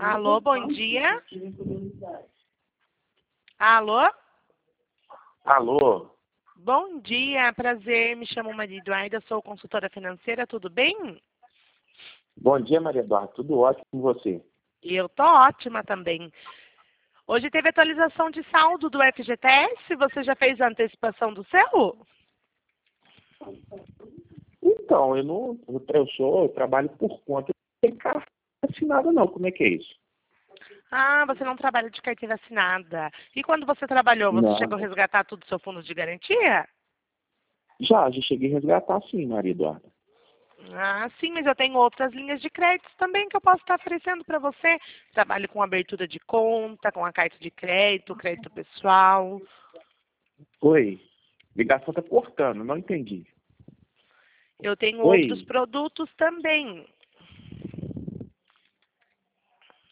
Alô, bom dia. Alô? Alô? Bom dia, prazer. Me chamo Maria Eduarda, sou consultora financeira, tudo bem? Bom dia, Maria Eduarda. Tudo ótimo com você? Eu tô ótima também. Hoje teve atualização de saldo do FGTS, você já fez a antecipação do seu? Então, eu trabalho por conta, não tem carteira assinada não. Como é que é isso? Ah, você não trabalha de carteira assinada. E quando você trabalhou, você Não. chegou a resgatar tudo do seu fundo de garantia? Já cheguei a resgatar sim, Maria Eduarda. Ah, sim, mas eu tenho outras linhas de crédito também que eu posso estar oferecendo para você. Trabalho com abertura de conta, com a carta de crédito, crédito pessoal. Oi, ligação tá cortando, não entendi. Eu tenho outros Oi, produtos também.